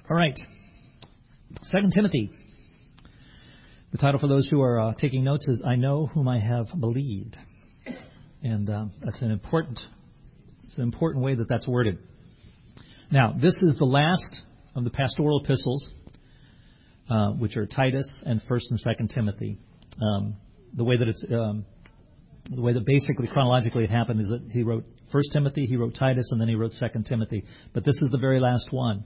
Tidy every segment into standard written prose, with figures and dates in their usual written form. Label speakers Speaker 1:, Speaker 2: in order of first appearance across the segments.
Speaker 1: All right. 2 Timothy. The title for those who are taking notes is I Know Whom I Have Believed. And that's an important way that that's worded. Now, this is the last of the pastoral epistles, which are Titus and 1 and 2 Timothy. The way that basically chronologically it happened is that he wrote 1 Timothy, he wrote Titus, and then he wrote 2 Timothy. But this is the very last one.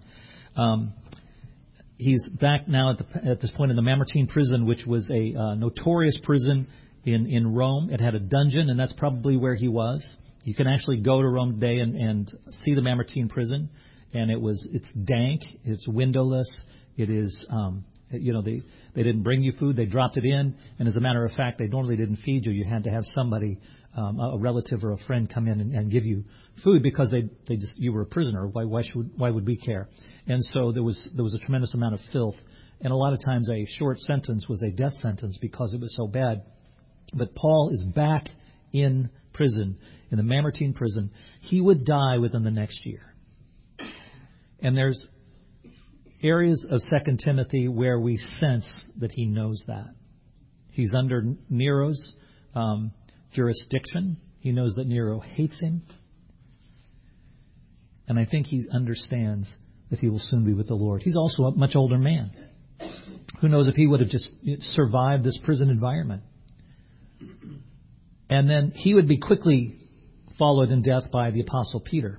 Speaker 1: He's back now at this point in the Mamertine prison, which was a notorious prison in Rome. It had a dungeon, and that's probably where he was. You can actually go to Rome today and see the Mamertine prison, and it's dank, it's windowless, it is they didn't bring you food, they dropped it in, and as a matter of fact, they normally didn't feed you. You had to have somebody, a relative or a friend, come in and give you food because you were a prisoner. Why would we care? And so there was a tremendous amount of filth, and a lot of times a short sentence was a death sentence because it was so bad. But Paul is back in prison, in the Mamertine prison. He would die within the next year. And there's areas of 2 Timothy where we sense that he knows that. He's under Nero's jurisdiction. He knows that Nero hates him. And I think he understands that he will soon be with the Lord. He's also a much older man. Who knows if he would have just survived this prison environment. And then he would be quickly followed in death by the Apostle Peter.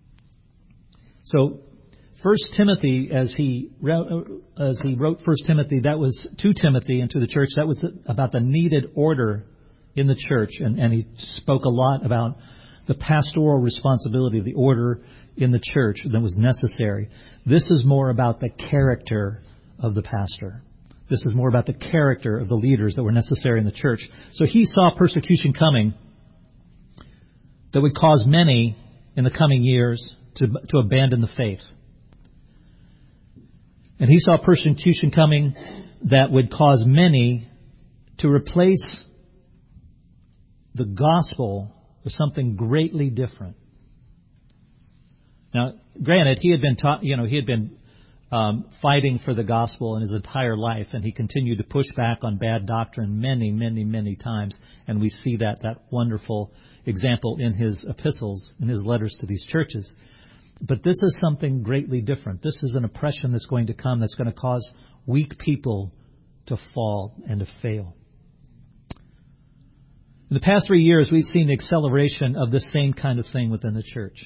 Speaker 1: So 1 Timothy, as he wrote 1 Timothy, that was to Timothy and to the church. That was about the needed order in the church. And he spoke a lot about the pastoral responsibility of the order in the church that was necessary. This is more about the character of the pastor. This is more about the character of the leaders that were necessary in the church. So he saw persecution coming that would cause many in the coming years to abandon the faith. And he saw persecution coming that would cause many to replace the gospel with something greatly different. Now, granted, he had been fighting for the gospel in his entire life, and he continued to push back on bad doctrine many, many, many times. And we see that wonderful example in his epistles, in his letters to these churches. But this is something greatly different. This is an oppression that's going to come that's going to cause weak people to fall and to fail. In the past 3 years, we've seen the acceleration of this same kind of thing within the church.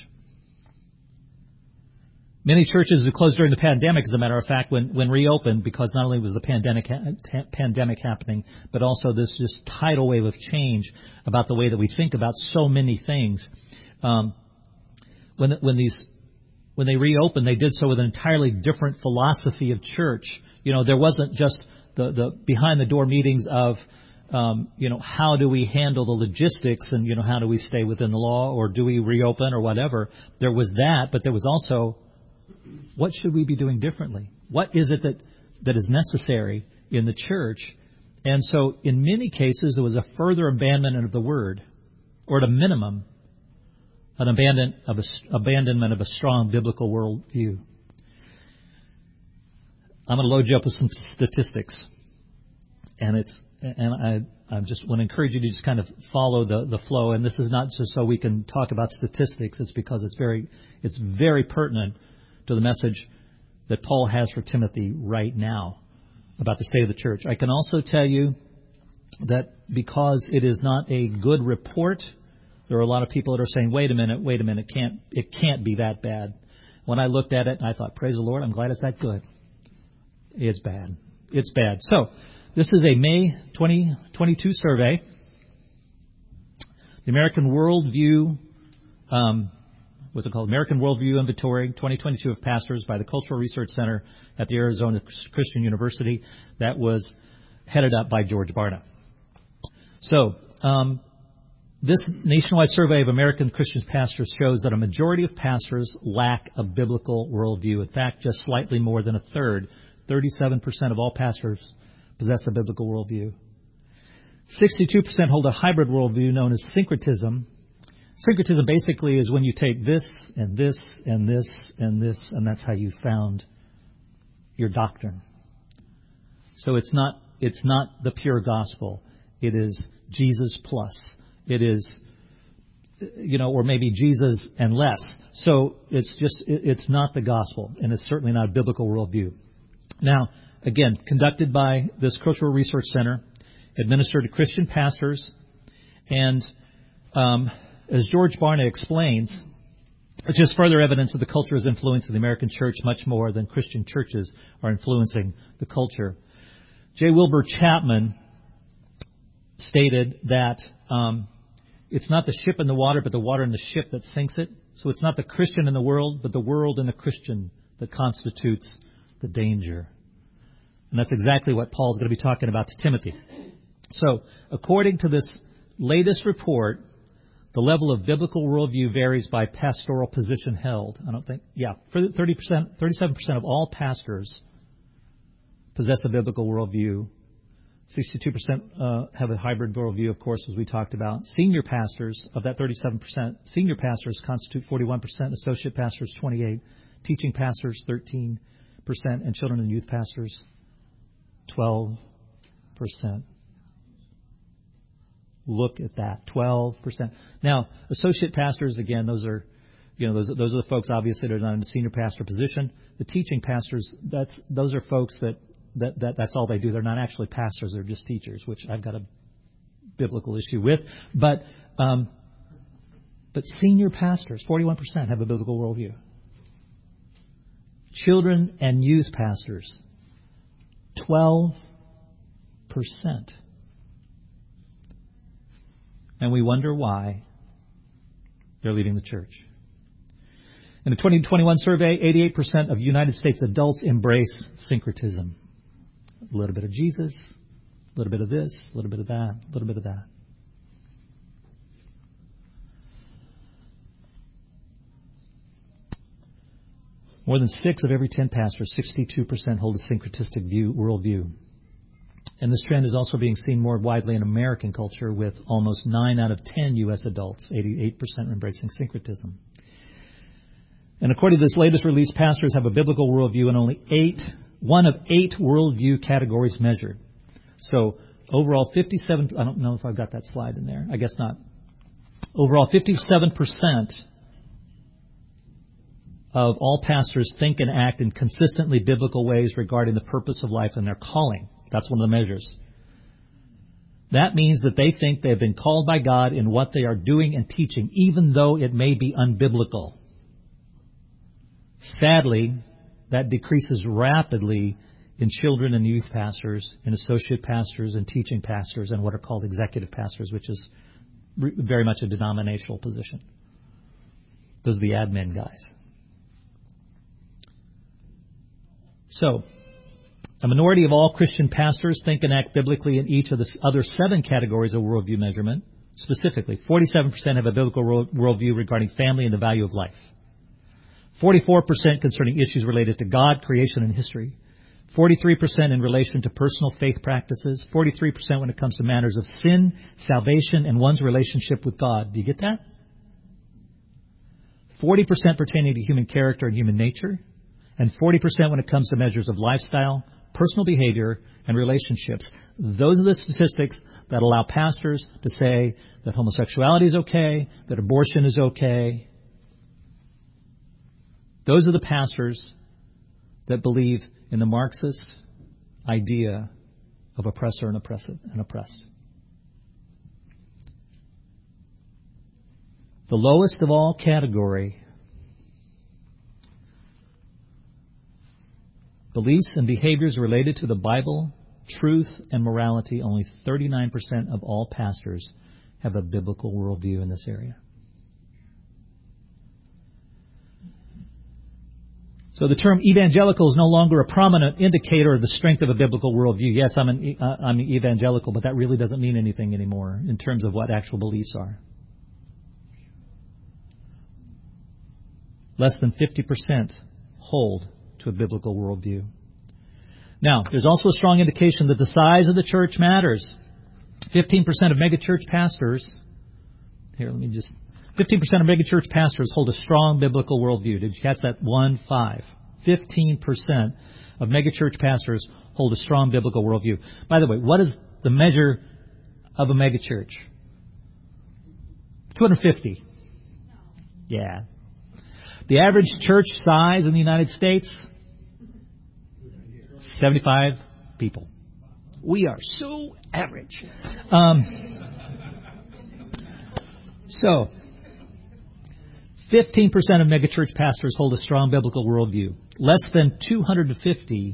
Speaker 1: Many churches who closed during the pandemic, as a matter of fact, when reopened, because not only was the pandemic happening, but also this just tidal wave of change about the way that we think about so many things. When they reopened, they did so with an entirely different philosophy of church. There wasn't just the behind the door meetings of how do we handle the logistics and how do we stay within the law, or do we reopen, or whatever. There was that, but there was also, what should we be doing differently? What is it that is necessary in the church? And so in many cases, there was a further abandonment of the word, or at a minimum, an abandonment of a strong biblical worldview. I'm going to load you up with some statistics. And I just want to encourage you to just kind of follow the flow. And this is not just so we can talk about statistics. It's because it's very pertinent to the message that Paul has for Timothy right now about the state of the church. I can also tell you that because it is not a good report, there are a lot of people that are saying, wait a minute, it can't be that bad. When I looked at it, I thought, praise the Lord, I'm glad it's that good. It's bad. So, this is a May 2022 survey. The American Worldview, American Worldview Inventory 2022 of Pastors by the Cultural Research Center at the Arizona Christian University. That was headed up by George Barna. So, this nationwide survey of American Christian pastors shows that a majority of pastors lack a biblical worldview. In fact, just slightly more than a third, 37% of all pastors possess a biblical worldview. 62% hold a hybrid worldview known as syncretism. Syncretism basically is when you take this and this and this and this, and that's how you found your doctrine. So it's not the pure gospel. It is Jesus plus. It is, or maybe Jesus and less. So it's not the gospel, and it's certainly not a biblical worldview. Now, again, conducted by this Cultural Resource Center, administered to Christian pastors, and as George Barna explains, it's just further evidence that the culture is influencing the American church much more than Christian churches are influencing the culture. J. Wilbur Chapman stated that it's not the ship in the water, but the water in the ship that sinks it. So it's not the Christian in the world, but the world and the Christian that constitutes the danger. And that's exactly what Paul's going to be talking about to Timothy. So, according to this latest report, the level of biblical worldview varies by pastoral position held. 37% of all pastors possess a biblical worldview. 62% have a hybrid worldview, of course, as we talked about. Senior pastors, of that 37%, senior pastors constitute 41%, associate pastors 28%, teaching pastors 13%, and children and youth pastors 12%. Look at that, 12%. Now, associate pastors, again, those are the folks obviously that are not in a senior pastor position. The teaching pastors, those are folks that's all they do. They're not actually pastors; they're just teachers, which I've got a biblical issue with. But senior pastors, 41%, have a biblical worldview. Children and youth pastors, 12%. And we wonder why they're leaving the church. In a 2021 survey, 88% of United States adults embrace syncretism. A little bit of Jesus, a little bit of this, a little bit of that, a little bit of that. More than 6 of every 10 pastors, 62%, hold a syncretistic worldview. And this trend is also being seen more widely in American culture, with almost 9 out of 10 U.S. adults, 88%, embracing syncretism. And according to this latest release, pastors have a biblical worldview in only 1 of 8 worldview categories measured. So overall, 57, I don't know if I've got that slide in there. I guess not. Overall, 57% of all pastors think and act in consistently biblical ways regarding the purpose of life and their calling. That's one of the measures. That means that they think they've been called by God in what they are doing and teaching, even though it may be unbiblical. Sadly, that decreases rapidly in children and youth pastors, in associate pastors and teaching pastors, and what are called executive pastors, which is very much a denominational position. Those are the admin guys. So, a minority of all Christian pastors think and act biblically in each of the other 7 categories of worldview measurement. Specifically, 47% have a biblical worldview regarding family and the value of life. 44% concerning issues related to God, creation, and history. 43% in relation to personal faith practices. 43% when it comes to matters of sin, salvation, and one's relationship with God. Do you get that? 40% pertaining to human character and human nature. And 40% when it comes to measures of lifestyle, personal behavior, and relationships. Those are the statistics that allow pastors to say that homosexuality is okay, that abortion is okay. Those are the pastors that believe in the Marxist idea of oppressor and oppressed. The lowest of all category, beliefs and behaviors related to the Bible, truth, and morality, only 39% of all pastors have a biblical worldview in this area. So the term evangelical is no longer a prominent indicator of the strength of a biblical worldview. Yes, I'm evangelical, but that really doesn't mean anything anymore in terms of what actual beliefs are. Less than 50% hold to a biblical worldview. Now, there's also a strong indication that the size of the church matters. 15% of megachurch pastors, 15% of megachurch pastors hold a strong biblical worldview. Did you catch that? 15%. of megachurch pastors hold a strong biblical worldview. By the way, what is the measure of a megachurch? 250. Yeah. The average church size in the United States? 75 people. We are so average. So, 15% of megachurch pastors hold a strong biblical worldview. Less than 250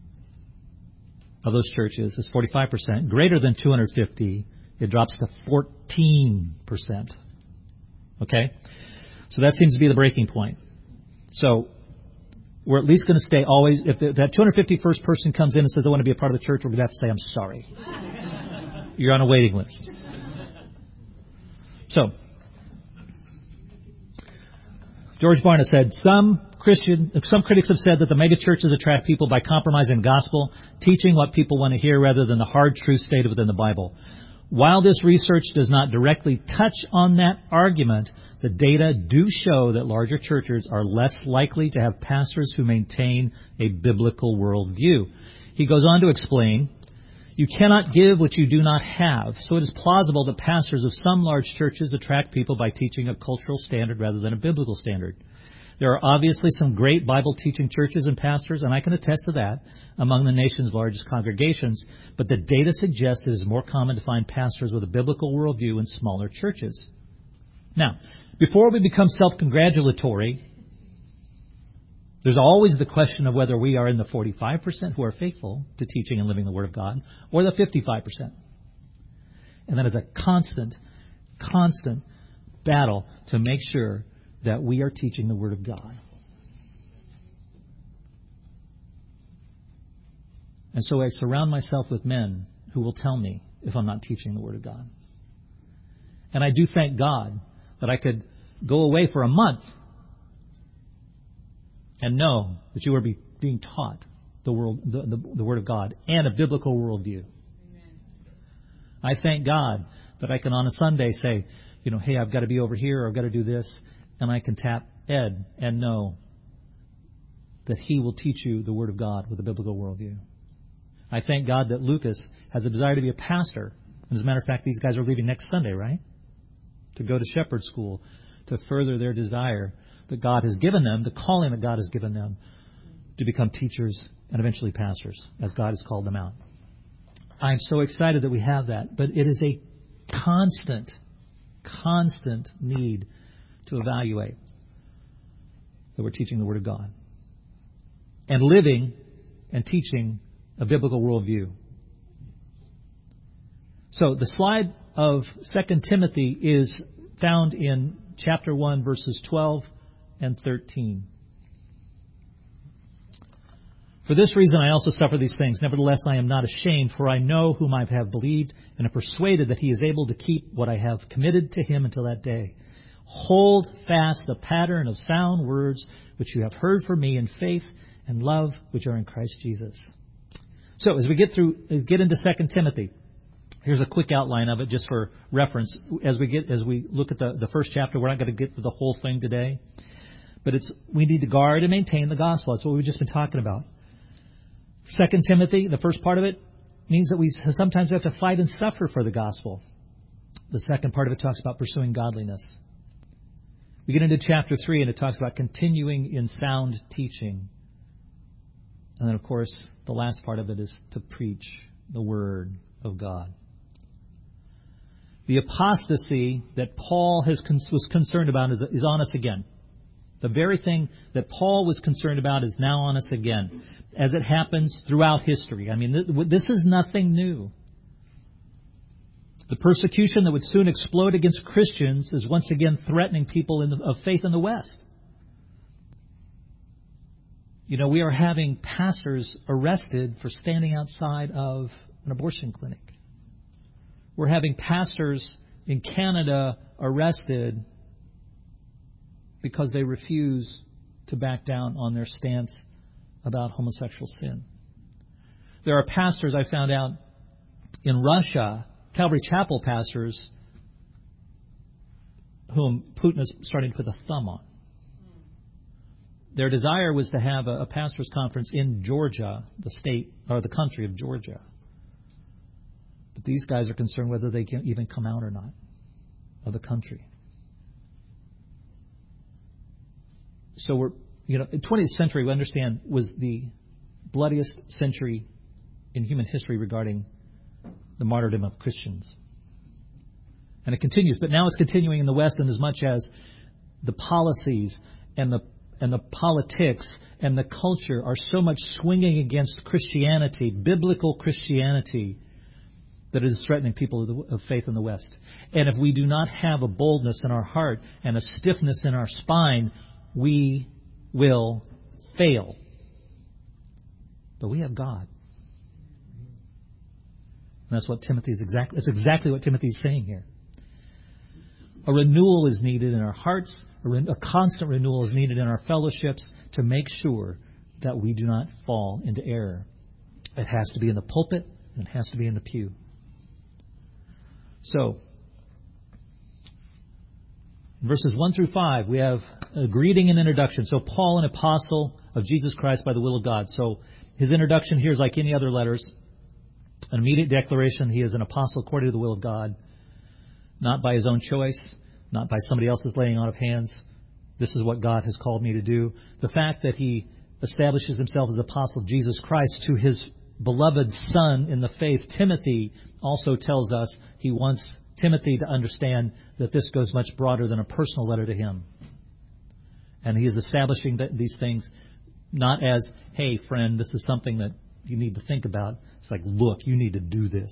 Speaker 1: of those churches is 45%. Greater than 250, it drops to 14%. Okay? So that seems to be the breaking point. So we're at least going to stay always, if that 251st person comes in and says, I want to be a part of the church, we're going to have to say, I'm sorry. You're on a waiting list. So, George Barna said, some critics have said that the megachurches attract people by compromising the gospel, teaching what people want to hear rather than the hard truth stated within the Bible. While this research does not directly touch on that argument, the data do show that larger churches are less likely to have pastors who maintain a biblical worldview. He goes on to explain, you cannot give what you do not have, so it is plausible that pastors of some large churches attract people by teaching a cultural standard rather than a biblical standard. There are obviously some great Bible-teaching churches and pastors, and I can attest to that, among the nation's largest congregations, but the data suggests it is more common to find pastors with a biblical worldview in smaller churches. Now, before we become self-congratulatory, there's always the question of whether we are in the 45% who are faithful to teaching and living the Word of God, or the 55%. And that is a constant battle to make sure that we are teaching the Word of God. And so I surround myself with men who will tell me if I'm not teaching the Word of God. And I do thank God that I could go away for a month and know that you are being taught the Word of God and a biblical worldview. Amen. I thank God that I can on a Sunday say, hey, I've got to be over here or I've got to do this, and I can tap Ed and know that he will teach you the Word of God with a biblical worldview. I thank God that Lucas has a desire to be a pastor. As a matter of fact, these guys are leaving next Sunday, right? To go to shepherd school to further their desire that God has given them, the calling that God has given them to become teachers and eventually pastors, as God has called them out. I'm so excited that we have that, but it is a constant need to evaluate that we're teaching the Word of God and living and teaching a biblical worldview. So the slide of 2 Timothy is found in chapter 1, verses 12 and 13. For this reason I also suffer these things. Nevertheless, I am not ashamed, for I know whom I have believed, and am persuaded that he is able to keep what I have committed to him until that day. Hold fast the pattern of sound words which you have heard from me in faith and love which are in Christ Jesus. So as we get into 2 Timothy, here's a quick outline of it just for reference. As we look at the first chapter, we're not going to get to the whole thing today, but we need to guard and maintain the gospel. That's what we've just been talking about. 2 Timothy, the first part of it, means that we sometimes have to fight and suffer for the gospel. The second part of it talks about pursuing godliness. We get into chapter 3, and it talks about continuing in sound teaching. And then, of course, the last part of it is to preach the Word of God. The apostasy that Paul was concerned about is on us again. The very thing that Paul was concerned about is now on us again, as it happens throughout history. I mean, this is nothing new. The persecution that would soon explode against Christians is once again threatening people of faith in the West. We are having pastors arrested for standing outside of an abortion clinic. We're having pastors in Canada arrested because they refuse to back down on their stance about homosexual sin. There are pastors, I found out, in Russia, Calvary Chapel pastors, whom Putin is starting to put the thumb on. Their desire was to have a pastors' conference in Georgia, the state or the country of Georgia. But these guys are concerned whether they can even come out or not of the country. So the 20th century, we understand, was the bloodiest century in human history regarding the martyrdom of Christians. And it continues, but now it's continuing in the West in as much as the policies and the politics and the culture are so much swinging against Christianity, biblical Christianity, that it is threatening people of faith in the West. And if we do not have a boldness in our heart and a stiffness in our spine, we will fail. But we have God. And that's what that's exactly what Timothy is saying here. A renewal is needed in our hearts. A constant renewal is needed in our fellowships to make sure that we do not fall into error. It has to be in the pulpit and it has to be in the pew. So, in verses 1 through 5, we have a greeting and introduction. So, Paul, an apostle of Jesus Christ by the will of God. So, his introduction here is like any other letters. An immediate declaration he is an apostle according to the will of God. Not by his own choice, not by somebody else's laying on of hands. This is what God has called me to do. The fact that he establishes himself as apostle of Jesus Christ to his beloved son in the faith, Timothy, also tells us he wants Timothy to understand that this goes much broader than a personal letter to him. And he is establishing these things not as, hey, friend, this is something that you need to think about. It's like, look, you need to do this.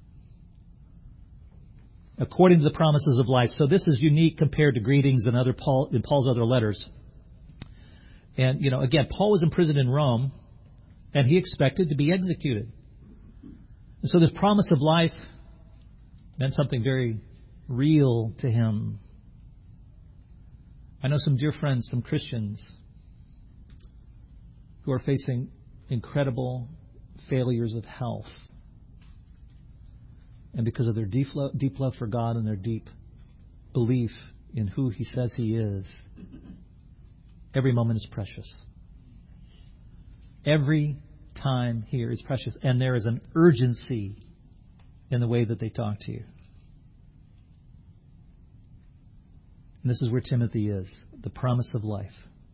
Speaker 1: According to the promises of life. So this is unique compared to greetings in Paul's other letters. And, again, Paul was imprisoned in Rome, and he expected to be executed. And so this promise of life meant something very real to him. I know some dear friends, some Christians, who are facing incredible failures of health. And because of their deep love for God and their deep belief in who He says He is, every moment is precious. Every time here is precious. And there is an urgency in the way that they talk to you. And this is where Timothy is, the promise of life.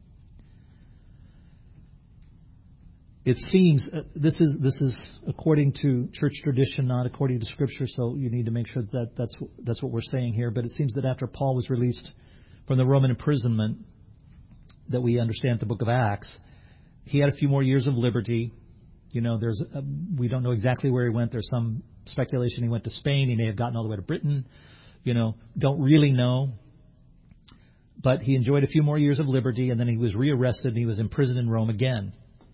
Speaker 1: It seems this is according to church tradition, not according to Scripture. So you need to make sure that that's what we're saying here. But it seems that after Paul was released from the Roman imprisonment, that we understand at the book of Acts, he had a few more years of liberty. We don't know exactly where he went. There's some speculation he went to Spain. He may have gotten all the way to Britain. Don't really know. But he enjoyed a few more years of liberty, and then he was rearrested and he was imprisoned in Rome again.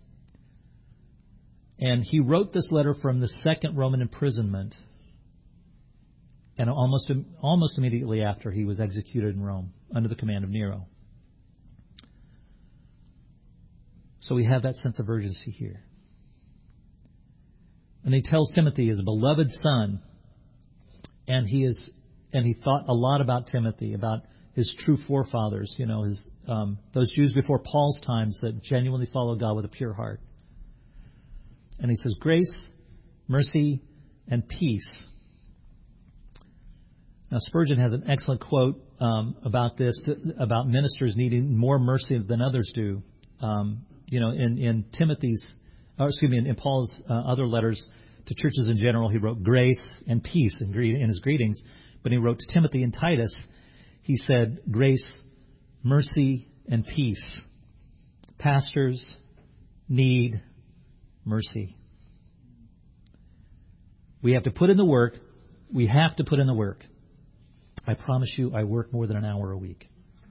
Speaker 1: And he wrote this letter from the second Roman imprisonment, and almost immediately after he was executed in Rome under the command of Nero. So we have that sense of urgency here. And he tells Timothy, his beloved son, and he thought a lot about Timothy, about his true forefathers, those Jews before Paul's times that genuinely followed God with a pure heart. And he says, grace, mercy, and peace. Now, Spurgeon has an excellent quote about this, about ministers needing more mercy than others do. In Paul's other letters to churches in general, he wrote grace and peace in his greetings. But he wrote to Timothy and Titus, he said, grace, mercy, and peace. Pastors need mercy. We have to put in the work. We have to put in the work. I promise you, I work more than an hour a week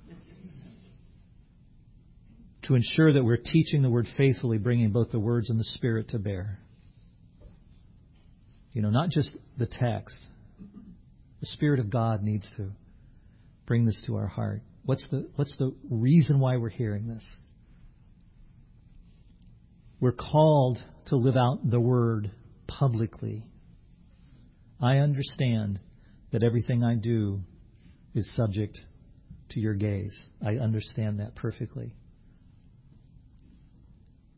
Speaker 1: to ensure that we're teaching the Word faithfully, bringing both the words and the Spirit to bear. Not just the text. The Spirit of God needs to bring this to our heart. What's the reason why we're hearing this? We're called to live out the Word publicly. I understand that everything I do is subject to your gaze. I understand that perfectly.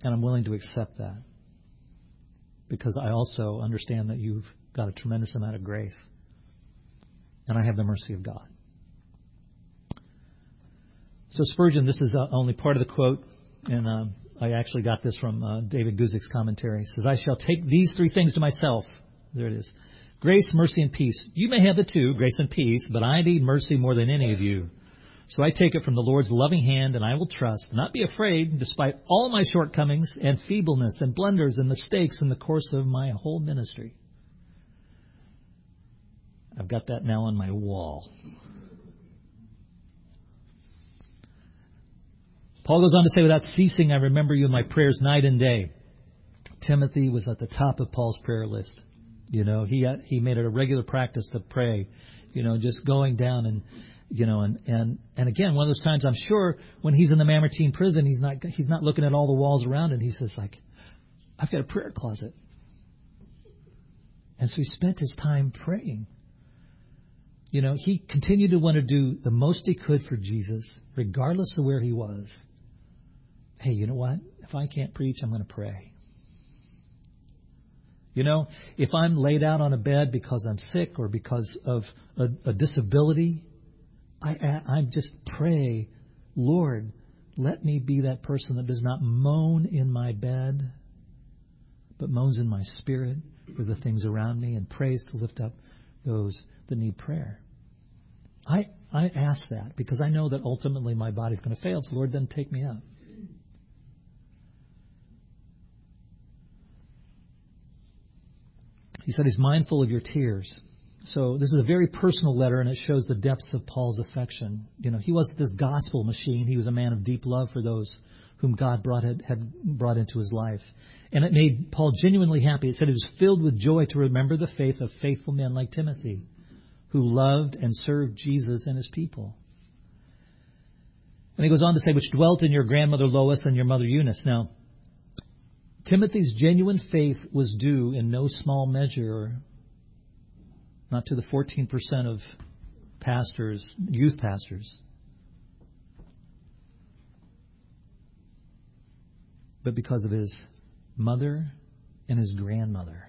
Speaker 1: And I'm willing to accept that because I also understand that you've got a tremendous amount of grace. And I have the mercy of God. So Spurgeon, this is only part of the quote, and I actually got this from David Guzik's commentary. He says, I shall take these three things to myself. There it is. Grace, mercy, and peace. You may have the two, grace and peace, but I need mercy more than any of you. So I take it from the Lord's loving hand, and I will trust, not be afraid, despite all my shortcomings and feebleness and blunders and mistakes in the course of my whole ministry. I've got that now on my wall. Paul goes on to say, without ceasing, I remember you in my prayers night and day. Timothy was at the top of Paul's prayer list. You know, he made it a regular practice to pray, just going down and, and again, one of those times I'm sure when he's in the Mamertine prison, he's not looking at all the walls around and he says like, I've got a prayer closet. And so he spent his time praying. He continued to want to do the most he could for Jesus, regardless of where he was. Hey, you know what? If I can't preach, I'm going to pray. If I'm laid out on a bed because I'm sick or because of a disability, I just pray, Lord, let me be that person that does not moan in my bed, but moans in my spirit for the things around me and prays to lift up those that need prayer. I ask that because I know that ultimately my body's going to fail. So Lord, then take me up. He said he's mindful of your tears. So this is a very personal letter, and it shows the depths of Paul's affection. He wasn't this gospel machine. He was a man of deep love for those whom God had brought into his life. And it made Paul genuinely happy. It said he was filled with joy to remember the faith of faithful men like Timothy, who loved and served Jesus and his people. And he goes on to say, which dwelt in your grandmother Lois and your mother Eunice. Now, Timothy's genuine faith was due in no small measure, not to the 14% of pastors, youth pastors, but because of his mother and his grandmother.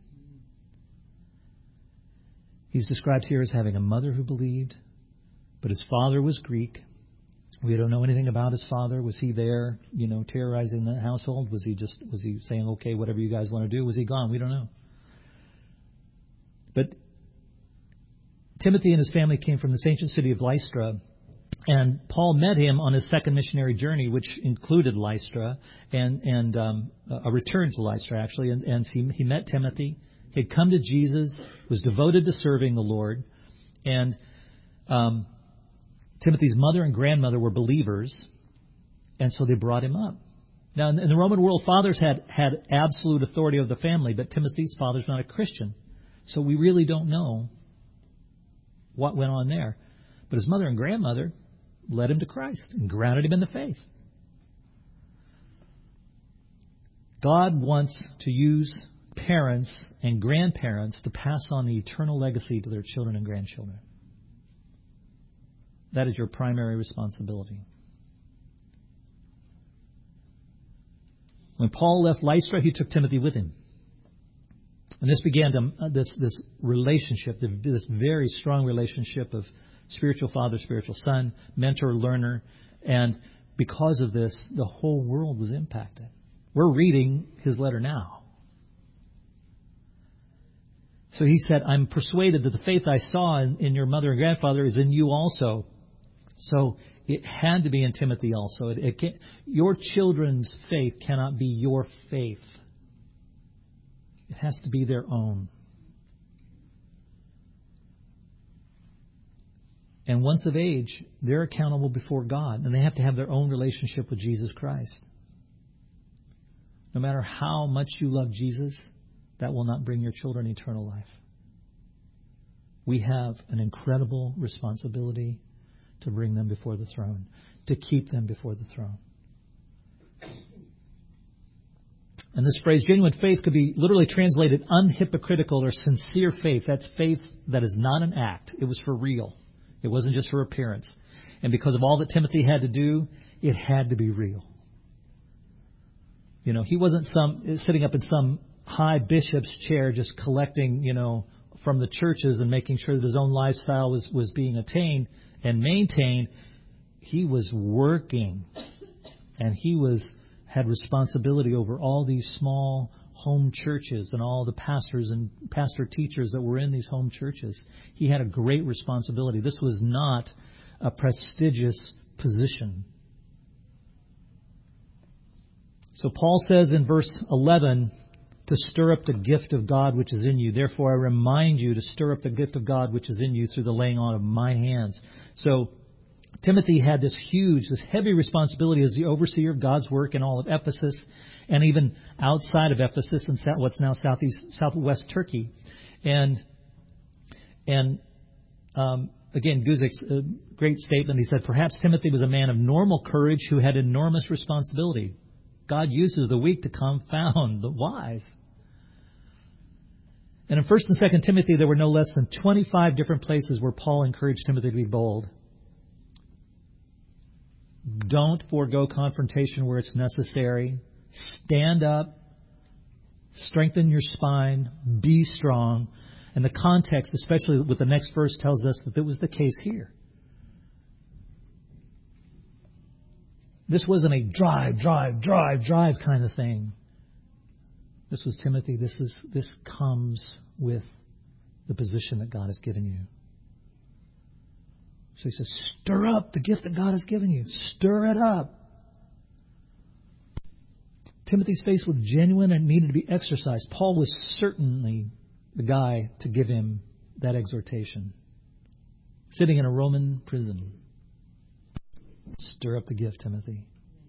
Speaker 1: He's described here as having a mother who believed, but his father was Greek. We don't know anything about his father. Was he there, terrorizing the household? Was he saying, okay, whatever you guys want to do? Was he gone? We don't know. But Timothy and his family came from this ancient city of Lystra, and Paul met him on his second missionary journey, which included Lystra and a return to Lystra, actually. And he met Timothy. He had come to Jesus, was devoted to serving the Lord, and Timothy's mother and grandmother were believers, and so they brought him up. Now, in the Roman world, fathers had absolute authority over the family, but Timothy's father's not a Christian, so we really don't know what went on there. But his mother and grandmother led him to Christ and grounded him in the faith. God wants to use parents and grandparents to pass on the eternal legacy to their children and grandchildren. That is your primary responsibility. When Paul left Lystra, he took Timothy with him. And this began this relationship, this very strong relationship of spiritual father, spiritual son, mentor, learner. And because of this, the whole world was impacted. We're reading his letter now. So he said, I'm persuaded that the faith I saw in your mother and grandfather is in you also. So it had to be in Timothy also. Your children's faith cannot be your faith. It has to be their own. And once of age, they're accountable before God, and they have to have their own relationship with Jesus Christ. No matter how much you love Jesus, that will not bring your children eternal life. We have an incredible responsibility to bring them before the throne, to keep them before the throne. And this phrase, genuine faith, could be literally translated unhypocritical or sincere faith. That's faith that is not an act. It was for real. It wasn't just for appearance. And because of all that Timothy had to do, it had to be real. He wasn't sitting up in some high bishop's chair just collecting, from the churches and making sure that his own lifestyle was being attained and maintained. He was working, and he had responsibility over all these small home churches and all the pastors and pastor teachers that were in these home churches. He had a great responsibility. This was not a prestigious position. So Paul says in verse 11, to stir up the gift of God which is in you. Therefore I remind you to stir up the gift of God which is in you through the laying on of my hands. So Timothy had this heavy responsibility as the overseer of God's work in all of Ephesus and even outside of Ephesus in what's now southwest Turkey. And again, Guzik's great statement. He said, perhaps Timothy was a man of normal courage who had enormous responsibility. God uses the weak to confound the wise. And in 1 and 2 Timothy, there were no less than 25 different places where Paul encouraged Timothy to be bold. Don't forego confrontation where it's necessary. Stand up. Strengthen your spine. Be strong. And the context, especially with the next verse, tells us that was the case here. This wasn't a drive kind of thing. This was Timothy. This comes with the position that God has given you. So he says, stir up the gift that God has given you. Stir it up. Timothy's faced with genuine and needed to be exercised. Paul was certainly the guy to give him that exhortation. Sitting in a Roman prison. Stir up the gift, Timothy.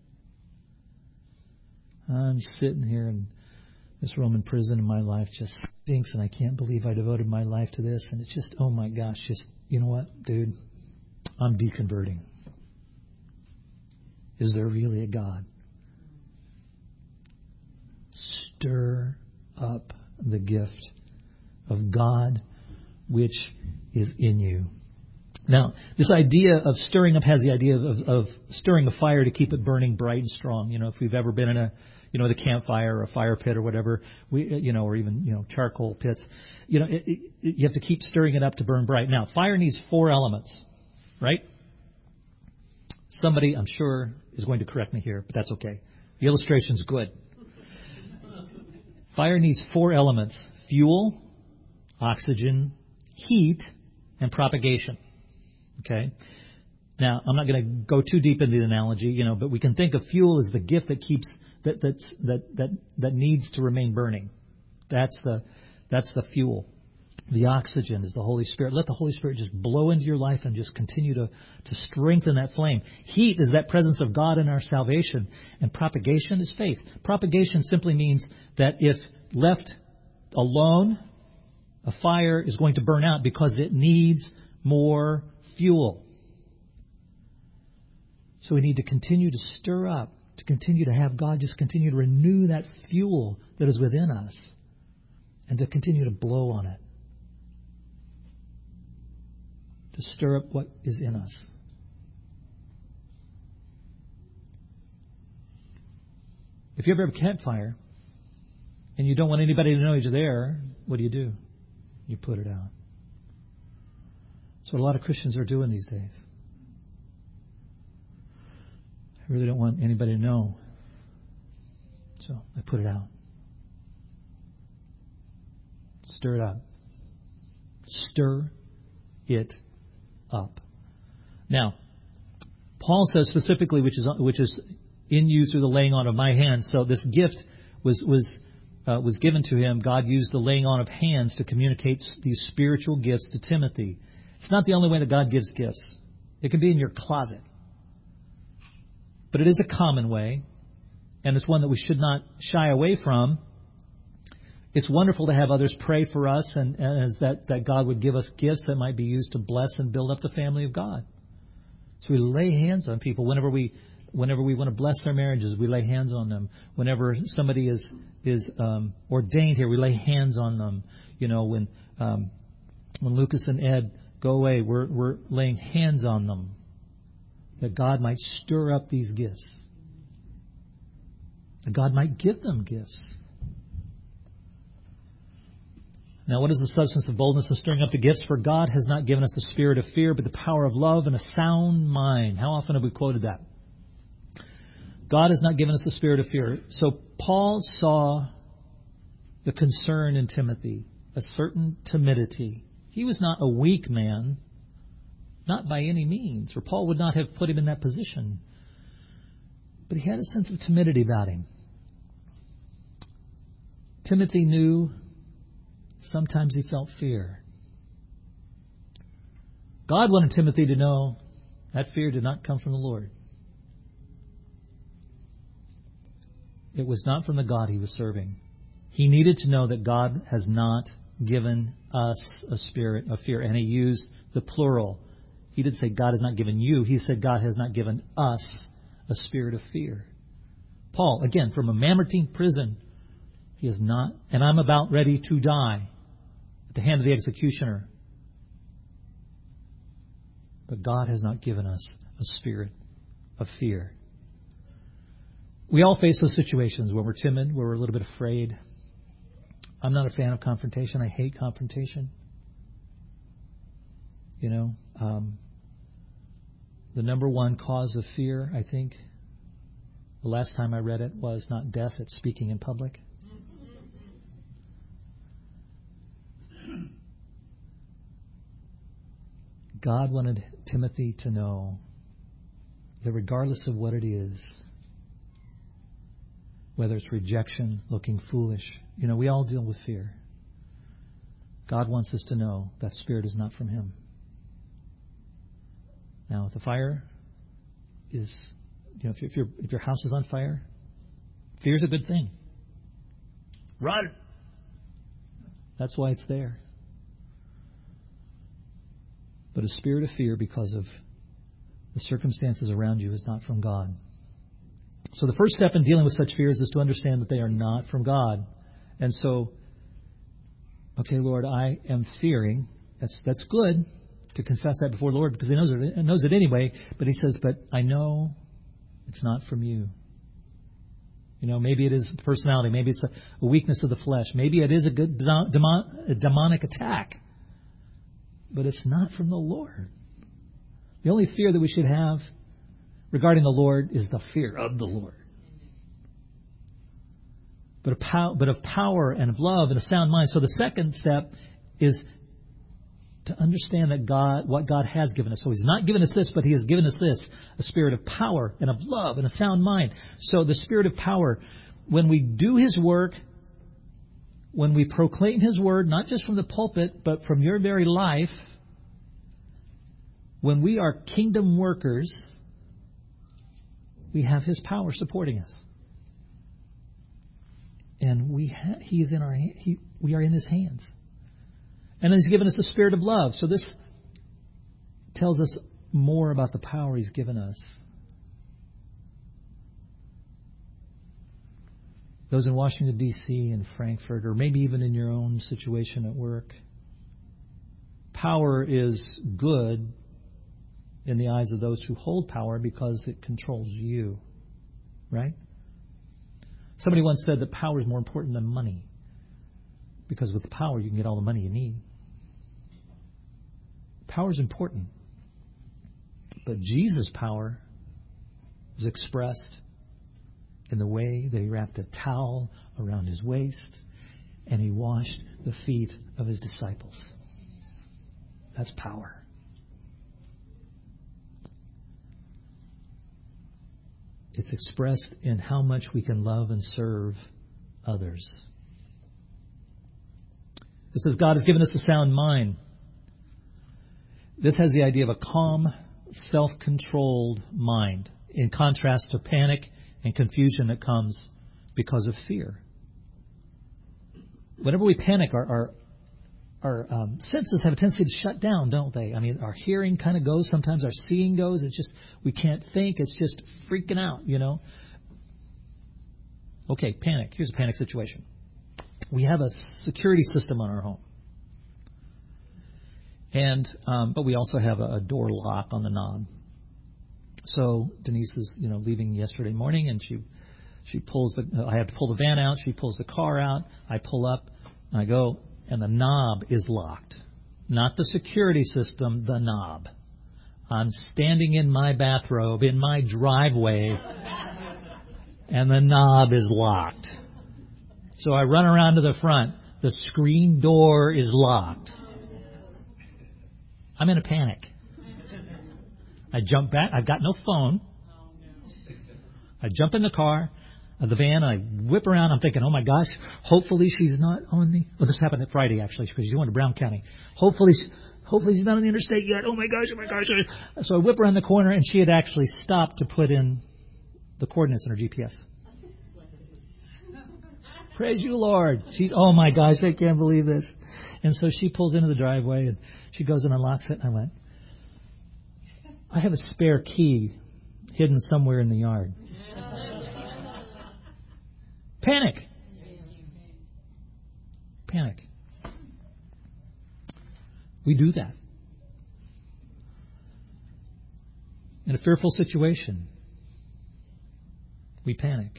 Speaker 1: I'm sitting here in this Roman prison and my life just stinks and I can't believe I devoted my life to this. And it's just, oh my gosh, you know what, dude? I'm deconverting. Is there really a God? Stir up the gift of God which is in you. Now, this idea of stirring up has the idea of stirring a fire to keep it burning bright and strong. If we've ever been in the campfire or a fire pit or whatever, or even, charcoal pits, you have to keep stirring it up to burn bright. Now, fire needs 4 elements, right? Somebody, I'm sure, is going to correct me here, but that's okay. The illustration's good. Fire needs 4 elements: fuel, oxygen, heat, and propagation. Okay. Now, I'm not going to go too deep into the analogy, but we can think of fuel as the gift that keeps that needs to remain burning. That's the fuel. The oxygen is the Holy Spirit. Let the Holy Spirit just blow into your life and just continue to strengthen that flame. Heat is that presence of God in our salvation, and propagation is faith. Propagation simply means that if left alone, a fire is going to burn out because it needs more fuel. So we need to continue to stir up, to continue to have God just continue to renew that fuel that is within us and to continue to blow on it. To stir up what is in us. If you ever have a campfire and you don't want anybody to know you're there, what do? You put it out. That's what a lot of Christians are doing these days. I really don't want anybody to know. So I put it out. Stir it up. Stir it up. Now, Paul says specifically, which is in you through the laying on of my hands. So this gift was given to him. God used the laying on of hands to communicate these spiritual gifts to Timothy. It's not the only way that God gives gifts. It can be in your closet. But it is a common way, and it's one that we should not shy away from. It's wonderful to have others pray for us, and as that God would give us gifts that might be used to bless and build up the family of God. So we lay hands on people whenever we want to bless their marriages. We lay hands on them. Whenever somebody is ordained here, we lay hands on them. When Lucas and Ed go away, we're laying hands on them that God might stir up these gifts. that God might give them gifts. Now, what is the substance of boldness and stirring up the gifts? For God has not given us a spirit of fear, but the power of love and a sound mind. How often have we quoted that? God has not given us a spirit of fear. So Paul saw the concern in Timothy, a certain timidity. He was not a weak man, not by any means, or Paul would not have put him in that position. But he had a sense of timidity about him. Timothy knew sometimes he felt fear. God wanted Timothy to know that fear did not come from the Lord. It was not from the God he was serving. He needed to know that God has not given us a spirit of fear. And he used the plural. He didn't say God has not given you. He said God has not given us a spirit of fear. Paul, again, from a Mamertine prison, he is not, and I'm about ready to die at the hand of the executioner. But God has not given us a spirit of fear. We all face those situations where we're timid, where we're a little bit afraid. I'm not a fan of confrontation. I hate confrontation. The number one cause of fear, I think, the last time I read it, was not death, it's speaking in public. God wanted Timothy to know that regardless of what it is, whether it's rejection, looking foolish, we all deal with fear. God wants us to know that spirit is not from Him. Now, if the fire is, if your house is on fire, fear is a good thing. Run! That's why it's there. But a spirit of fear because of the circumstances around you is not from God. So the first step in dealing with such fears is to understand that they are not from God. And so, okay, Lord, I am fearing. That's good to confess that before the Lord because He knows it anyway. But He says, but I know it's not from you. Maybe it is personality. Maybe it's a weakness of the flesh. Maybe it is a good demonic attack. But it's not from the Lord. The only fear that we should have regarding the Lord is the fear of the Lord. But of power and of love and a sound mind. So the second step is to understand that what God has given us. So He's not given us this, but He has given us this, a spirit of power and of love and a sound mind. So the spirit of power, when we do His work, when we proclaim His word, not just from the pulpit, but from your very life, when we are kingdom workers, we have His power supporting us. And He is in our we are in His hands. And He's given us a spirit of love. So this tells us more about the power He's given us. Those in Washington, D.C. and Frankfurt, or maybe even in your own situation at work, power is good in the eyes of those who hold power because it controls you. Right? Somebody once said that power is more important than money because with power you can get all the money you need. Power is important. But Jesus' power is expressed in the way that He wrapped a towel around His waist and He washed the feet of His disciples. That's power. It's expressed in how much we can love and serve others. It says God has given us a sound mind. This has the idea of a calm, self-controlled mind, in contrast to panic and confusion that comes because of fear. Whenever we panic, our senses have a tendency to shut down, don't they? I mean, our hearing kind of goes. Sometimes our seeing goes. It's just, we can't think. It's just freaking out, Okay, panic. Here's a panic situation. We have a security system on our home. But we also have a door lock on the knob. So Denise is, leaving yesterday morning, and she I have to pull the van out. She pulls the car out. I pull up, and I go, and the knob is locked. Not the security system, the knob. I'm standing in my bathrobe in my driveway, and the knob is locked. So I run around to the front. The screen door is locked. I'm in a panic. I jump back. I've got no phone. I jump in the car, the van, I whip around. I'm thinking, oh my gosh, hopefully she's not on the... Oh, this happened at Friday, actually, because you went to Brown County. Hopefully she's not on the interstate yet. Oh my gosh. So I whip around the corner, and she had actually stopped to put in the coordinates in her GPS. Praise you, Lord. Oh my gosh, I can't believe this. And so she pulls into the driveway, and she goes and unlocks it, and I went, I have a spare key hidden somewhere in the yard. Panic. We do that. In a fearful situation, we panic.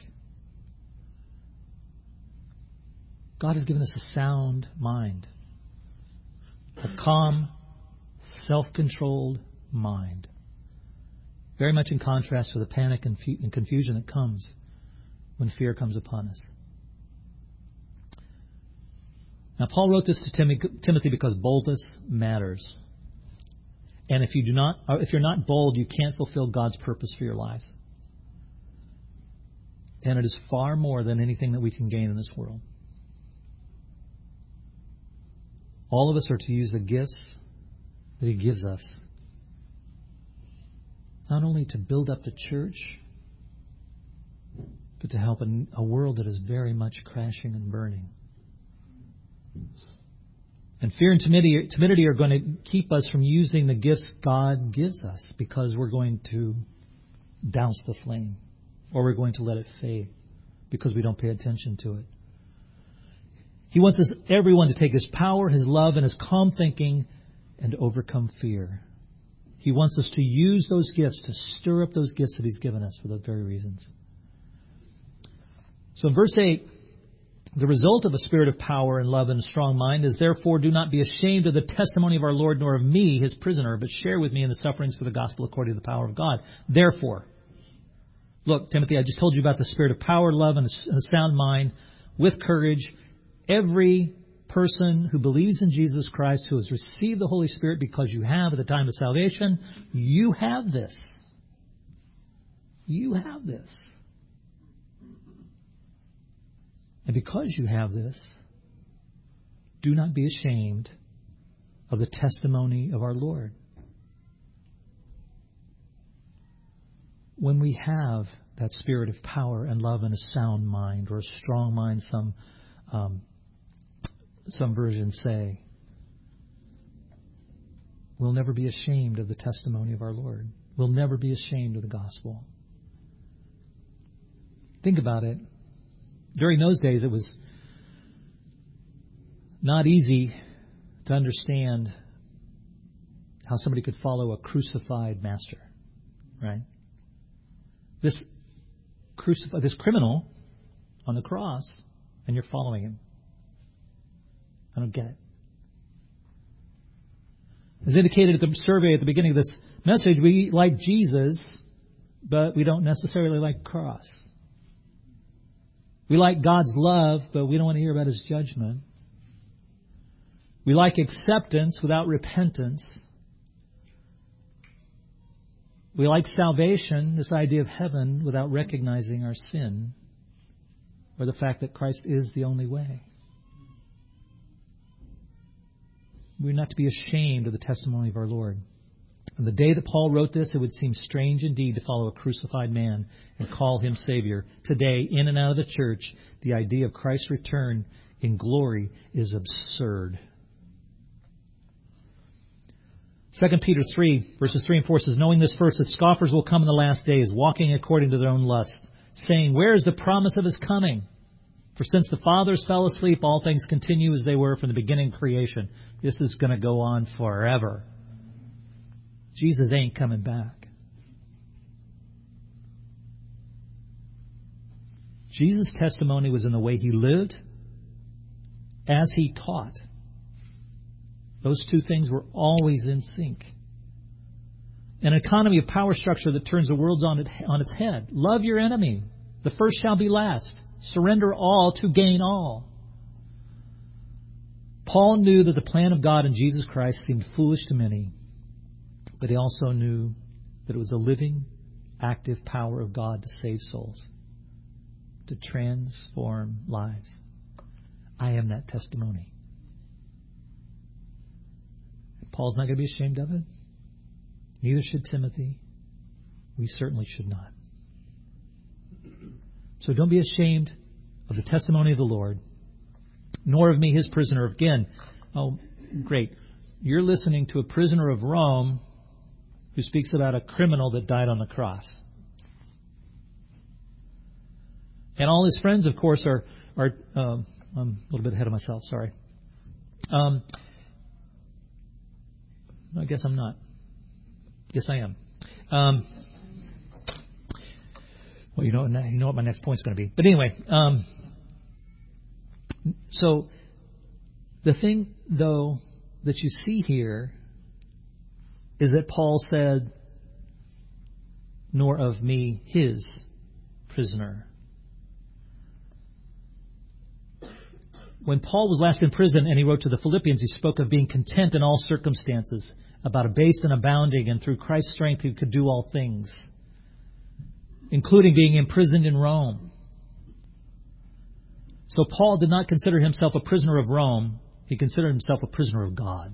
Speaker 1: God has given us a sound mind, a calm, self-controlled mind. Very much in contrast to the panic and confusion that comes when fear comes upon us. Now, Paul wrote this to Timothy because boldness matters. And if you're not bold, you can't fulfill God's purpose for your lives. And it is far more than anything that we can gain in this world. All of us are to use the gifts that He gives us, not only to build up the church, but to help a world that is very much crashing and burning. And fear and timidity are going to keep us from using the gifts God gives us, because we're going to douse the flame, or we're going to let it fade because we don't pay attention to it. He wants everyone to take His power, His love, and His calm thinking and overcome fear. He wants us to use those gifts to stir up those gifts that He's given us for those very reasons. So in verse 8, the result of a spirit of power and love and a strong mind is, therefore, do not be ashamed of the testimony of our Lord, nor of me, His prisoner, but share with me in the sufferings for the gospel according to the power of God. Therefore, look, Timothy, I just told you about the spirit of power, love, and a sound mind with courage. Every person who believes in Jesus Christ, who has received the Holy Spirit, because you have at the time of salvation, you have this. You have this. And because you have this, do not be ashamed of the testimony of our Lord. When we have that spirit of power and love and a sound mind, or a strong mind, some versions say, we'll never be ashamed of the testimony of our Lord. We'll never be ashamed of the gospel. Think about it. During those days, it was not easy to understand how somebody could follow a crucified master, right? This criminal on the cross, and you're following him. I don't get it. As indicated at the survey at the beginning of this message, we like Jesus, but we don't necessarily like the cross. We like God's love, but we don't want to hear about His judgment. We like acceptance without repentance. We like salvation, this idea of heaven, without recognizing our sin, or the fact that Christ is the only way. We're not to be ashamed of the testimony of our Lord. On the day that Paul wrote this, it would seem strange indeed to follow a crucified man and call him Savior. Today, in and out of the church, the idea of Christ's return in glory is absurd. 2 Peter 3, verses 3 and 4 says, knowing this first, that scoffers will come in the last days, walking according to their own lusts, saying, where is the promise of His coming? For since the fathers fell asleep, all things continue as they were from the beginning of creation. This is going to go on forever. Jesus ain't coming back. Jesus' testimony was in the way he lived, as he taught. Those two things were always in sync. An economy of power structure that turns the world on its head. Love your enemy. The first shall be last. Surrender all to gain all. Paul knew that the plan of God in Jesus Christ seemed foolish to many, but he also knew that it was a living, active power of God to save souls, to transform lives. I am that testimony. Paul's not going to be ashamed of it. Neither should Timothy. We certainly should not. So don't be ashamed of the testimony of the Lord, nor of me, his prisoner. Again, oh, great. You're listening to a prisoner of Rome who speaks about a criminal that died on the cross. And all his friends, of course, are I'm a little bit ahead of myself, sorry. I guess I'm not. Yes, I am. Well, you know what my next point's going to be. But anyway, so the thing, though, that you see here is that Paul said, nor of me, his prisoner. When Paul was last in prison and he wrote to the Philippians, he spoke of being content in all circumstances, about abased and abounding, and through Christ's strength he could do all things, including being imprisoned in Rome. So Paul did not consider himself a prisoner of Rome. He considered himself a prisoner of God.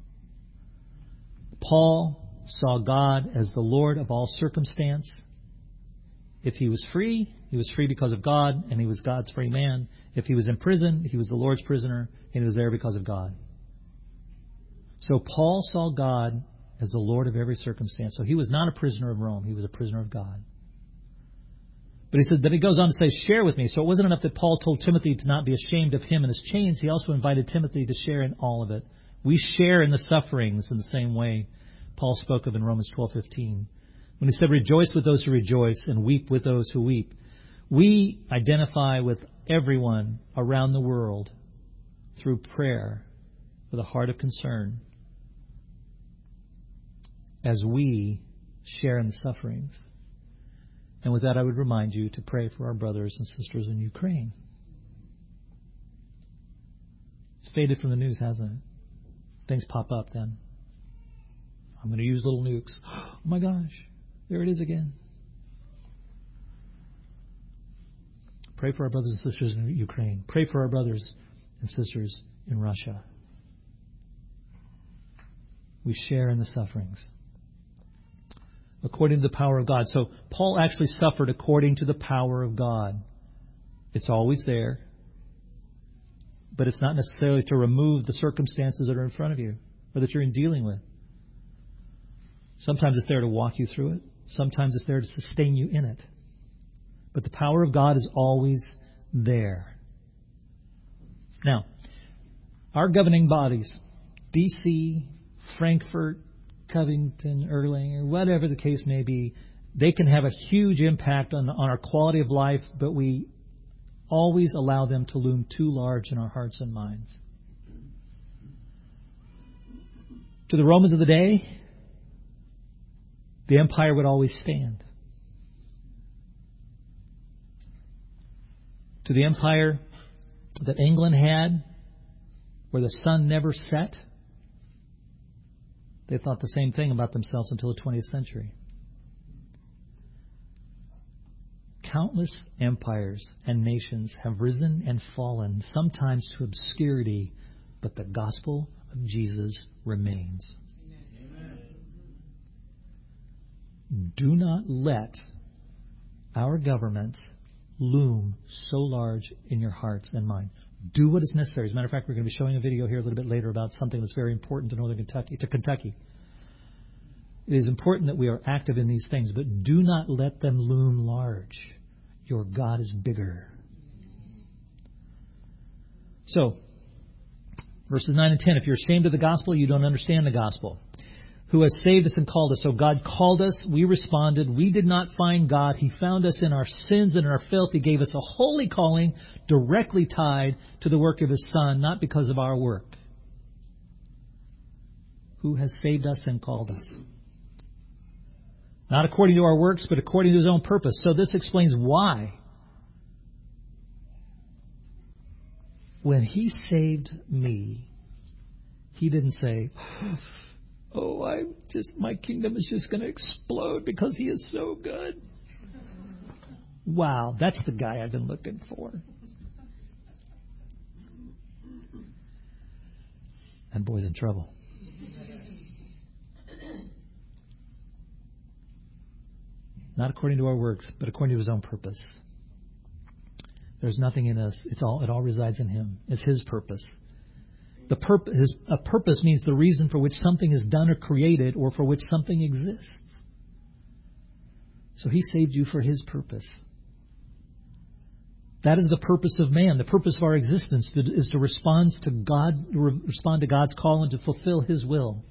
Speaker 1: Paul saw God as the Lord of all circumstance. If he was free, he was free because of God, and he was God's free man. If he was in prison, he was the Lord's prisoner, and he was there because of God. So Paul saw God as the Lord of every circumstance. So he was not a prisoner of Rome. He was a prisoner of God. But he said, then he goes on to say, share with me. So it wasn't enough that Paul told Timothy to not be ashamed of him and his chains. He also invited Timothy to share in all of it. We share in the sufferings in the same way Paul spoke of in Romans 12:15. When he said, rejoice with those who rejoice and weep with those who weep. We identify with everyone around the world through prayer with a heart of concern as we share in the sufferings. And with that, I would remind you to pray for our brothers and sisters in Ukraine. It's faded from the news, hasn't it? Things pop up then. I'm going to use little nukes. Oh my gosh, there it is again. Pray for our brothers and sisters in Ukraine. Pray for our brothers and sisters in Russia. We share in the sufferings according to the power of God. So Paul actually suffered according to the power of God. It's always there, but it's not necessarily to remove the circumstances that are in front of you or that you're dealing with. Sometimes it's there to walk you through it. Sometimes it's there to sustain you in it. But the power of God is always there. Now, our governing bodies, D.C., Frankfurt, Covington, Erlangen, whatever the case may be, they can have a huge impact on our quality of life, but we always allow them to loom too large in our hearts and minds. To the Romans of the day, the empire would always stand. To the empire that England had, where the sun never set, they thought the same thing about themselves until the 20th century. Countless empires and nations have risen and fallen, sometimes to obscurity, but the gospel of Jesus remains. Amen. Do not let our governments loom so large in your hearts and mind. Do what is necessary. As a matter of fact, we're going to be showing a video here a little bit later about something that's very important to Northern Kentucky. It is important that we are active in these things, but do not let them loom large. Your God is bigger. So, verses 9 and 10, if you're ashamed of the gospel, you don't understand the gospel. who has saved us and called us. So God called us. We responded. We did not find God. He found us in our sins and in our filth. He gave us a holy calling directly tied to the work of His Son, not because of our work. Who has saved us and called us. Not according to our works, but according to His own purpose. So this explains why. When He saved me, He didn't say, oh, my kingdom is just going to explode because He is so good. Wow, that's the guy I've been looking for. And boy's in trouble. Not according to our works, but according to His own purpose. There's nothing in us. It all resides in Him. It's His purpose. A purpose means the reason for which something is done or created or for which something exists. So He saved you for His purpose. That is the purpose of man. The purpose of our existence is to respond to God's call and to fulfill His will.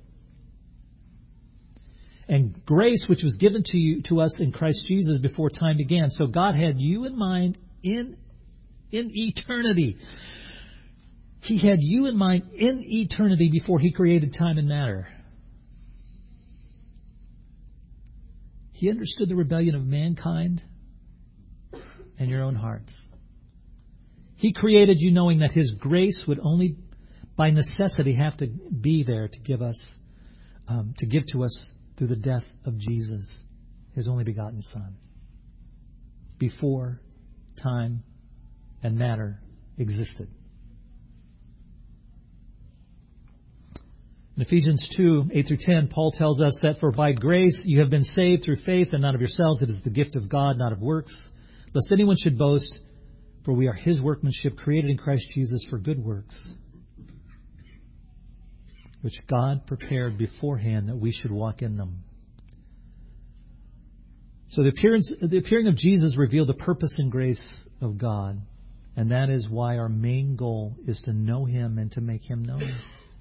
Speaker 1: And grace, which was given to us in Christ Jesus before time began. So God had you in mind in eternity. He had you in mind in eternity before He created time and matter. He understood the rebellion of mankind and your own hearts. He created you knowing that His grace would only by necessity have to be there to give to us through the death of Jesus, His only begotten Son, before time and matter existed. In Ephesians 2, 8 through 10, Paul tells us that for by grace you have been saved through faith, and not of yourselves. It is the gift of God, not of works, lest anyone should boast. For we are His workmanship, created in Christ Jesus for good works, which God prepared beforehand that we should walk in them. So the appearing of Jesus revealed the purpose and grace of God, and that is why our main goal is to know Him and to make Him known.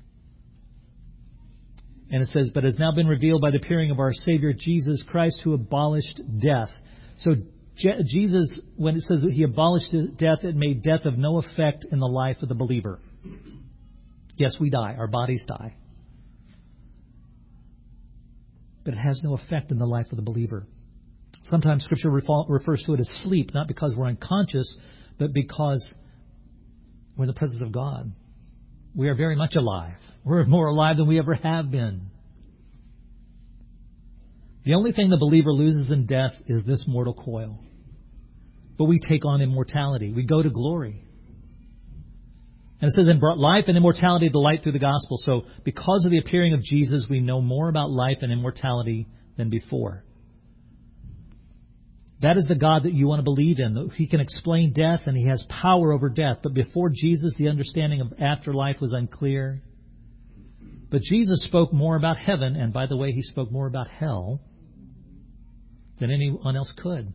Speaker 1: And it says, but has now been revealed by the appearing of our Savior Jesus Christ, who abolished death. So Jesus, when it says that He abolished death, it made death of no effect in the life of the believer. Yes, we die. Our bodies die. But it has no effect in the life of the believer. Sometimes Scripture refers to it as sleep, not because we're unconscious, but because we're in the presence of God. We are very much alive. We're more alive than we ever have been. The only thing the believer loses in death is this mortal coil. But we take on immortality. We go to glory. And it says, and brought life and immortality to light through the gospel. So because of the appearing of Jesus, we know more about life and immortality than before. That is the God that you want to believe in. He can explain death and He has power over death. But before Jesus, the understanding of afterlife was unclear. But Jesus spoke more about heaven, and by the way, He spoke more about hell than anyone else could.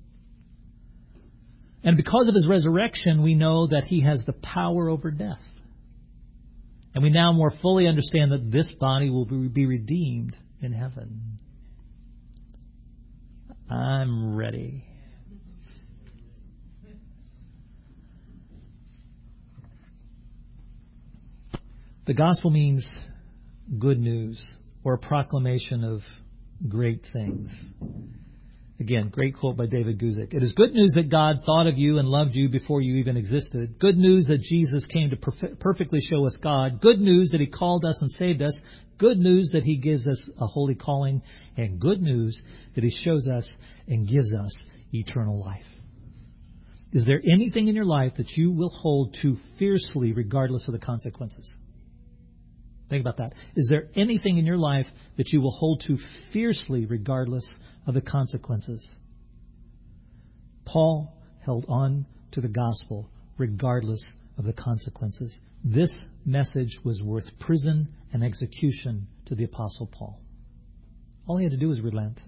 Speaker 1: And because of His resurrection, we know that He has the power over death. And we now more fully understand that this body will be redeemed in heaven. I'm ready. The gospel means good news or a proclamation of great things. Again, great quote by David Guzik. It is good news that God thought of you and loved you before you even existed. Good news that Jesus came to perfectly show us God. Good news that He called us and saved us. Good news that He gives us a holy calling. And good news that He shows us and gives us eternal life. Is there anything in your life that you will hold to fiercely regardless of the consequences? Think about that. Is there anything in your life that you will hold to fiercely regardless of the consequences? Paul held on to the gospel regardless of the consequences. This message was worth prison and execution to the Apostle Paul. All he had to do was relent.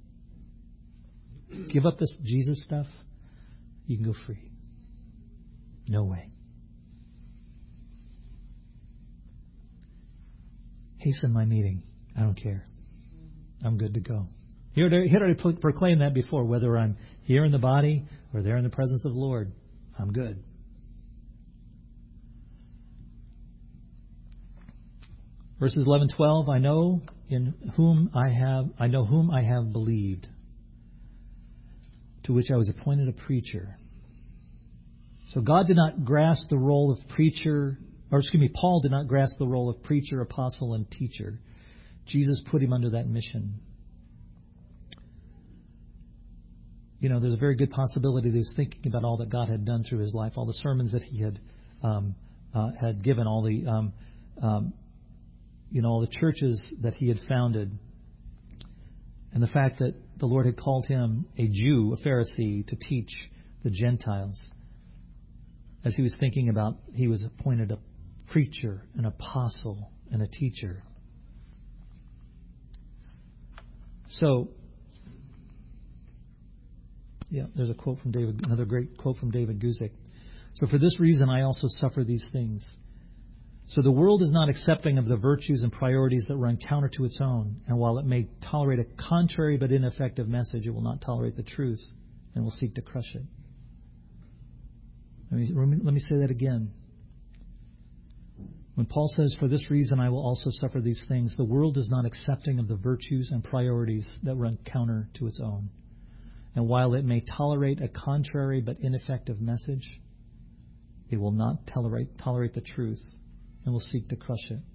Speaker 1: Give up this Jesus stuff. You can go free. No way. Hasten my meeting. I don't care. I'm good to go. He already proclaimed that before, whether I'm here in the body or there in the presence of the Lord, I'm good. Verses 11-12, I know whom I have believed, to which I was appointed a preacher. So God did not grasp the role of preacher, Paul did not grasp the role of preacher, apostle, and teacher. Jesus put him under that mission. There's a very good possibility that he was thinking about all that God had done through his life, all the sermons that he had given, all the all the churches that he had founded, and the fact that the Lord had called him a Jew, a Pharisee, to teach the Gentiles. As he was thinking about, he was appointed a preacher, an apostle, and a teacher. So, there's a quote from David, another great quote from David Guzik. So for this reason I also suffer these things. So the world is not accepting of the virtues and priorities that run counter to its own. And while it may tolerate a contrary but ineffective message, it will not tolerate the truth and will seek to crush it. Let me say that again. When Paul says, for this reason I will also suffer these things, the world is not accepting of the virtues and priorities that run counter to its own. And while it may tolerate a contrary but ineffective message, it will not tolerate the truth and will seek to crush it.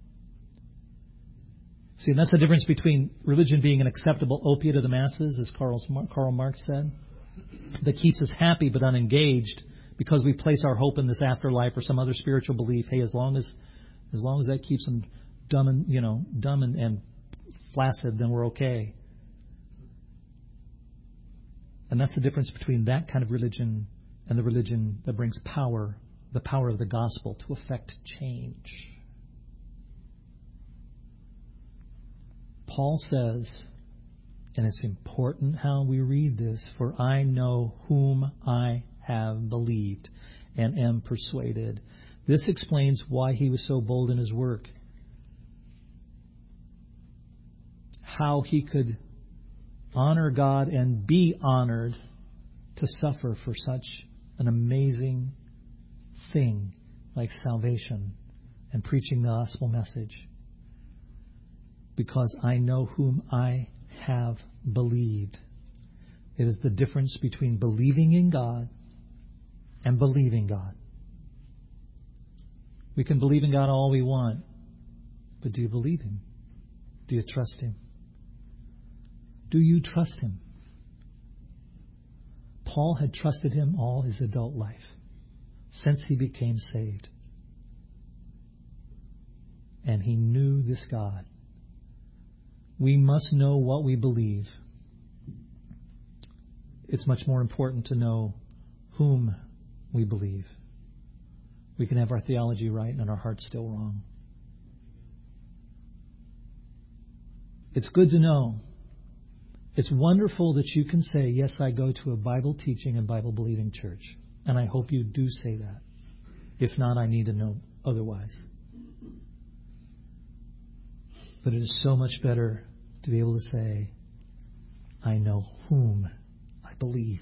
Speaker 1: See, and that's the difference between religion being an acceptable opiate of the masses, as Karl Marx said, that keeps us happy but unengaged because we place our hope in this afterlife or some other spiritual belief. Hey, as long as that keeps them dumb and flaccid, then we're okay. And that's the difference between that kind of religion and the religion that brings power, the power of the gospel to effect change. Paul says, and it's important how we read this, for I know whom I have believed and am persuaded. This explains why he was so bold in his work. How he could honor God and be honored to suffer for such an amazing thing like salvation and preaching the gospel message. Because I know whom I have believed. It is the difference between believing in God and believing God. We can believe in God all we want, but do you believe Him? Do you trust Him? Do you trust Him? Paul had trusted Him all his adult life, since he became saved. And he knew this God. We must know what we believe. It's much more important to know whom we believe. We can have our theology right and our hearts still wrong. It's good to know. It's wonderful that you can say, yes, I go to a Bible teaching and Bible believing church. And I hope you do say that. If not, I need to know otherwise. But it is so much better to be able to say, I know whom I believe.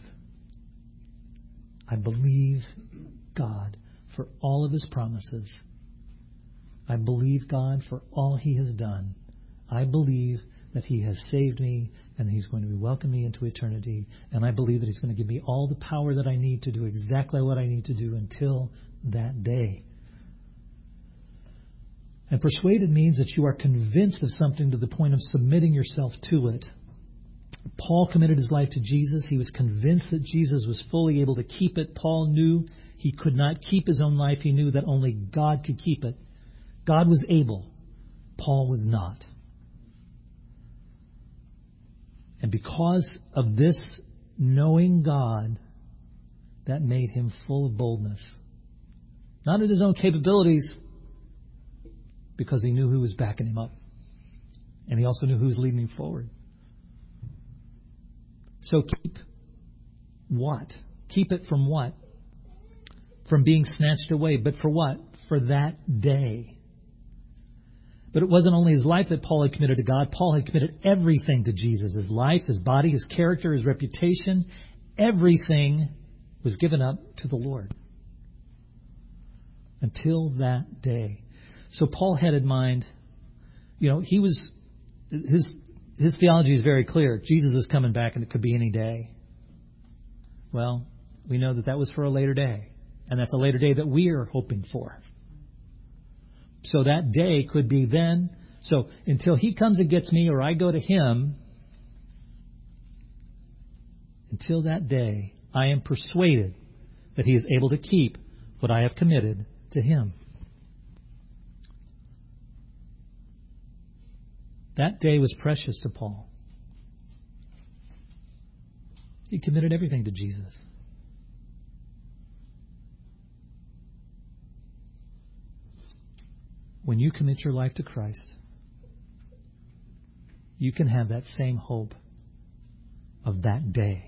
Speaker 1: I believe God for all of His promises. I believe God for all He has done. I believe that He has saved me and He's going to welcome me into eternity. And I believe that He's going to give me all the power that I need to do exactly what I need to do until that day. And persuaded means that you are convinced of something to the point of submitting yourself to it. Paul committed his life to Jesus. He was convinced that Jesus was fully able to keep it. Paul knew he could not keep his own life. He knew that only God could keep it. God was able. Paul was not. And because of this knowing God, that made him full of boldness. Not in his own capabilities, because he knew who was backing him up. And he also knew who was leading him forward. So keep what? Keep it from what? From being snatched away. But for what? For that day. But it wasn't only his life that Paul had committed to God. Paul had committed everything to Jesus. His life, his body, his character, his reputation. Everything was given up to the Lord. Until that day. So Paul had in mind, his theology is very clear. Jesus is coming back and it could be any day. Well, we know that was for a later day. And that's a later day that we are hoping for. So that day could be then. So until he comes and gets me or I go to him, until that day, I am persuaded that he is able to keep what I have committed to him. That day was precious to Paul. He committed everything to Jesus. When you commit your life to Christ, you can have that same hope of that day.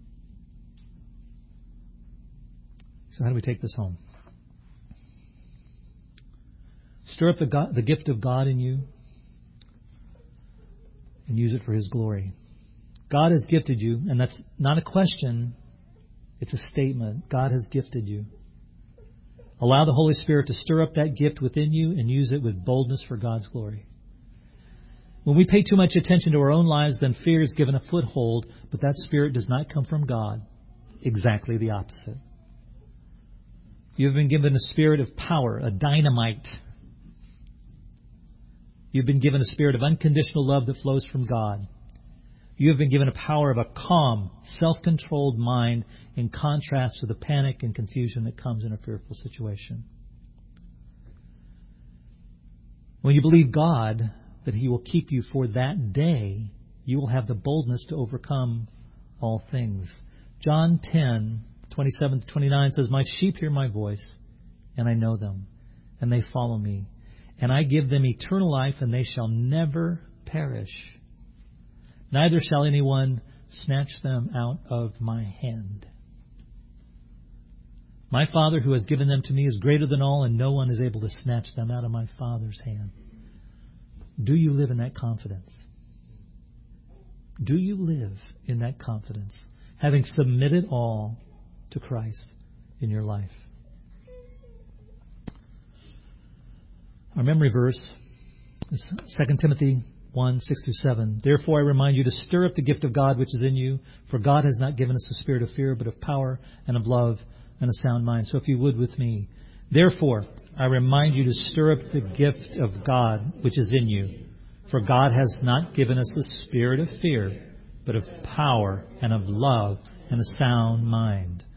Speaker 1: So how do we take this home? Stir up the gift of God in you and use it for His glory. God has gifted you, and that's not a question, it's a statement. God has gifted you. Allow the Holy Spirit to stir up that gift within you and use it with boldness for God's glory. When we pay too much attention to our own lives, then fear is given a foothold, but that spirit does not come from God. Exactly the opposite. You have been given a spirit of power, a dynamite. You've been given a spirit of unconditional love that flows from God. You have been given a power of a calm, self-controlled mind in contrast to the panic and confusion that comes in a fearful situation. When you believe God that He will keep you for that day, you will have the boldness to overcome all things. John 10:27-29 says, "My sheep hear my voice, and I know them, and they follow me. And I give them eternal life, and they shall never perish. Neither shall anyone snatch them out of my hand. My Father who has given them to me is greater than all, and no one is able to snatch them out of my Father's hand." Do you live in that confidence? Do you live in that confidence, having submitted all to Christ in your life? Our memory verse is 2 Timothy 1:6-7. "Therefore I remind you to stir up the gift of God which is in you, for God has not given us a spirit of fear, but of power and of love and a sound mind." So if you would with me. "Therefore I remind you to stir up the gift of God which is in you, for God has not given us a spirit of fear, but of power and of love and a sound mind."